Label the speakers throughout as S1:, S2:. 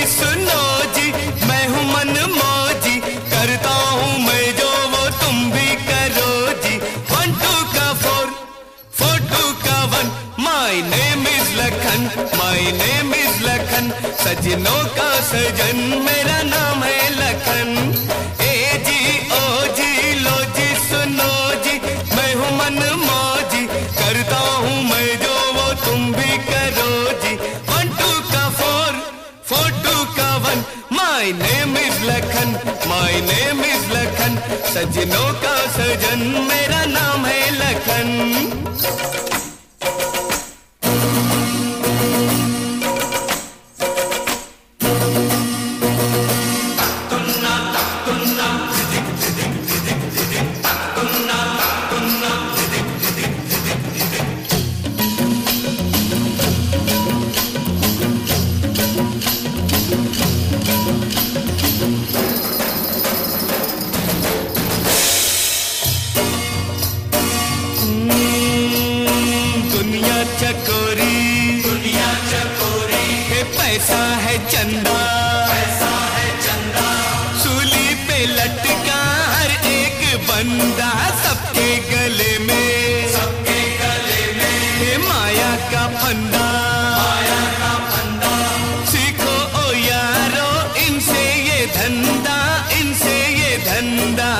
S1: सुनो जी, मैं हूँ मन मौजी, करता हूँ मैं जो वो तुम भी करो जी। 1 2 का 4 4 2 का 1, my name is Lakhan, my name is Lakhan, सजनों का सजन मेरा नाम है लखन। ए जी ओ जी लो जी सुनो जी, मैं हूँ मन मौजी, करता हूँ मैं जो वो तुम भी करो जी। 1 2 का 4 4 2 का 1, my name is Lakhan, my name is Lakhan, सजनों का सजन मेरा नाम है लखन। दुनिया चकोरी है, पैसा है चंदा, पैसा है चंदा, सूली पे लटका हर एक बंदा, सबके गले में है माया का फंदा, माया का फंदा। सीखो ओ यारो इनसे ये धंधा, इनसे ये धंधा।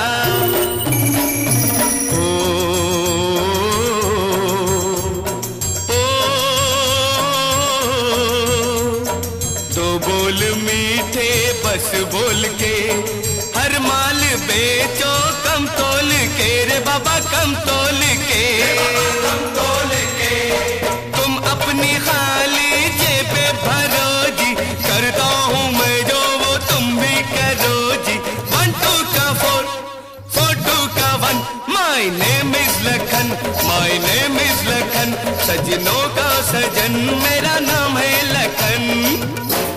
S1: बोल मीठे बस बोल के हर माल बेचो, कम तोल के रे बाबा कम तोल के, कम तोल के। तुम अपनी खाली जेबे भरो जी, करता हूँ मैं जो वो तुम भी करो जी। 1 2 का 4 4 2 का 1, my name is Lakhan, my name is Lakhan, सजनों का सजन मेरा नाम है लखन।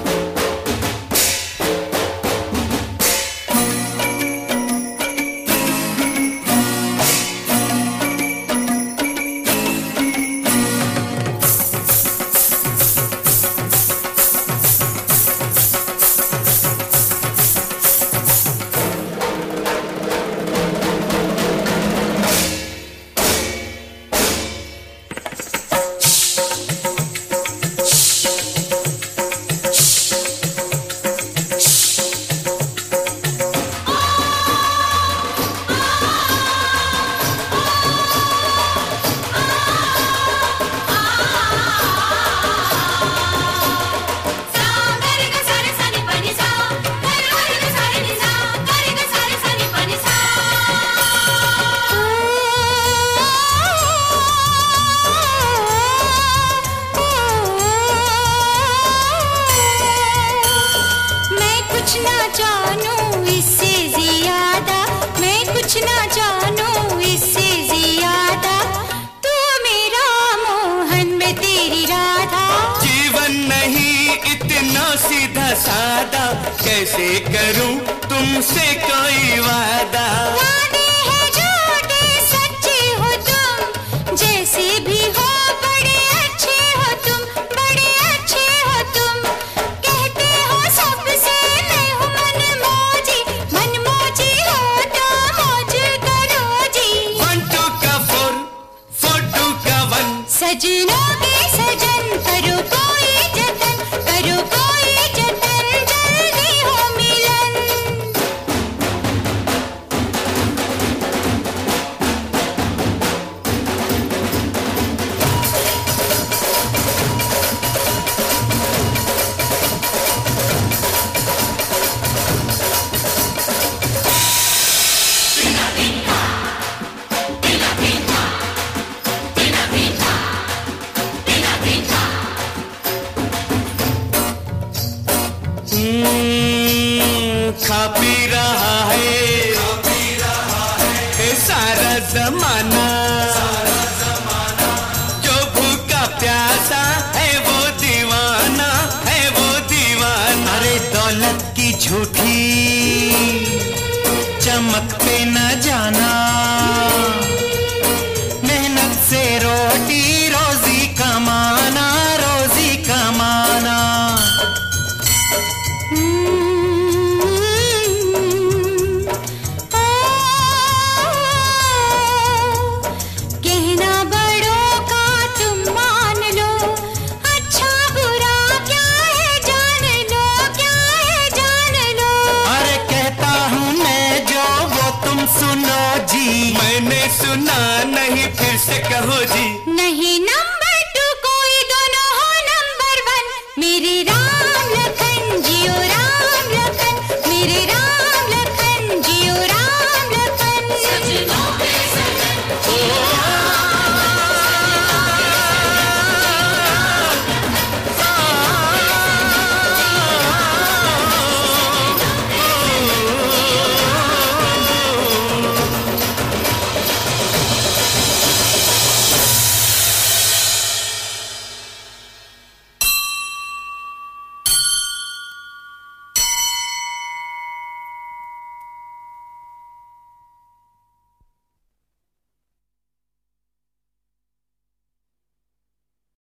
S1: सीधा सादा कैसे करूं तुमसे कोई वादा,
S2: वादे हैं झूठे सच्चे हो तुम, जैसे भी हो बड़े अच्छे हो तुम, बड़े अच्छे हो तुम। कहते हो सबसे मैं हूँ मन मौजी हो तो मौज करो जी।
S1: 1 2 का 4 4 2 का 1,
S2: सजनों के सजन करो कोई जतन, करो कोई जतन, जल्दी हो मिलन।
S1: खा पी रहा है सारा जमाना, जो भूखा प्यासा है वो दीवाना, है वो दीवाना।
S3: अरे दौलत की झूठी चमक पे न जाना, मेहनत से रोटी रोजी कमाना, रोजी कमाना।
S2: हम्म